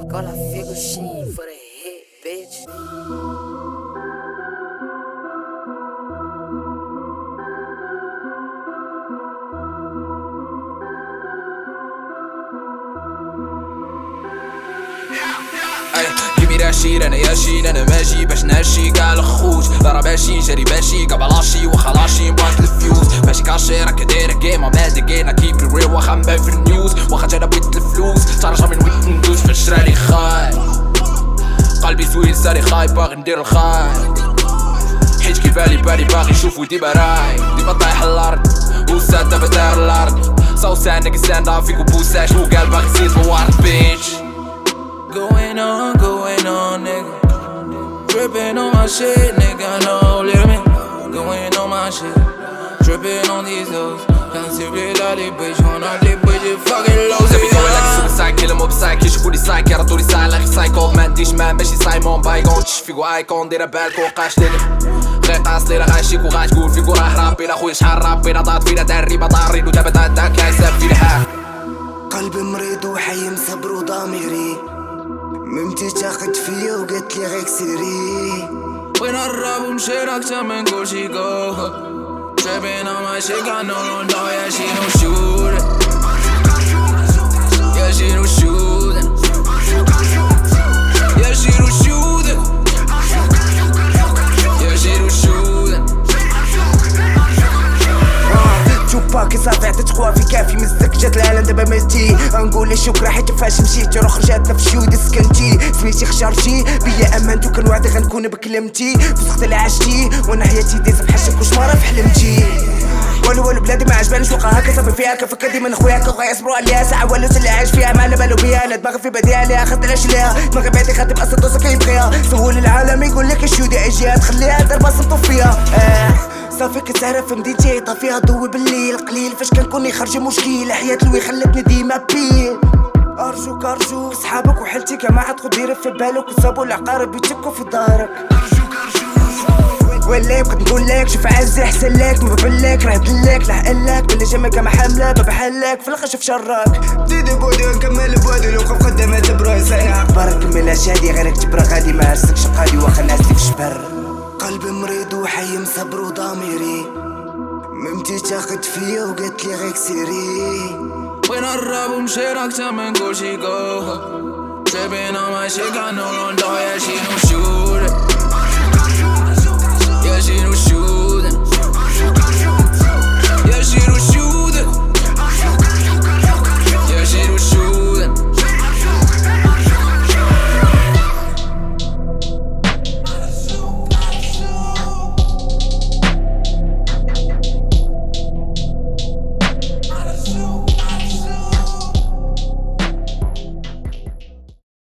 Cola figo sheen for the hit, bitch. Gimme that shit انا ياشين انا ماشي باش ناشي كاع الخوت ضرب ماشي جري ماشي كبلاشي وخلاشي نبارك الفيوز ماشي كاشي راك داير جيم مادقين كيب ريل واخا مبان في النيوز واخا انا بغيت الفلوس ترجع من ويت ندوز في الشرالي خاي قلبي زوين سالي خاي باغي ندير الخاي حيت كيبالي باغي نشوفو ديما راي ديما طايح الارض وساد دابا داير الارض صوصانك ستاند فيكو بوساش وقال باغي يزيد الورد بيتش Going on, nigga. Dripping on my shit, nigga, no limit. Going on my shit. Dripping on these hoes. Can't see real all these bitch. Wanna live with you fucking low. زبي دوالك سوسايد كيلا مو بسايك يشوفوني سايك يردولي سايلك سايكو مانديش مان ماشي سايمون بايكون تشفيكو ايكون دير بالكو قاش تدري غير قاص ليرا غاشيك وغاتقول فيكو راه رابينا خويا شحال رابينا طاط فينا دريبه طارين ودابا تاعك كاسب فينا ها قلبي مريض وحي مصبر وضميري ممتي تاخد فيا وقالت لي غيك سيري بغينا نقرب ونمشي اكتر من كلشي جو Dripping on my shit got no yeah she no shooting Yeah she no shooting Yeah she no shooting Yeah she no shooting باكي صافي عطيت قوا في كافي مزك جات العالم دابا ماتي نقول شكرا حيت فاش مشيتي روح رجعتنا في شودي سكنتي سميتي خشرتي بيا امنت وكنوعدك غنكون بكلمتي فسخت اللي عشتي وانا حياتي ديزا بحال كوشماره في حلمتي والو بلادي ما عجبانيش وقع هكا صافي فيها كفك ديما خويا كبغا يصبروا عليها ساعه والو اللي عايش فيها ما على بالو بيها لا دماغي في بديها ليها خاطر علاش ليها دماغي بعدي خاطب اصلا دوسا كيبغيها سول العالم يقول لك الشودي اجيها تخليها ضربه صنطو فيها صافي كتعرف في مدينتي طافيها ضوي بالليل قليل فاش كنكون يخرج مشكل حياة لوي خلتني ديما بيل ارجوك صحابك وحلتي كما عاد دير في بالك وصابوا العقارب يتكوا في دارك ولا بقيت نقول لك شوف عزي احسن لك ما ببلك راه دلك لا حقلك بلا جمعك ما حامله ما بحالك في الاخر شوف شرك ديدي بودي ونكمل بودي لو وقف قدامها تبرو سايع اخبارك كمل شادي غيرك تبرا غادي ما عرسكش قادي واخا الناس في الشبر قلبي مريض وحي مصبر وضميري ممتي تاخد فيا وقالت لي غيك سيري بغينا نقرب ونمشي اكتر من كلشي جو Dripping on my shit got no yeah she no shooting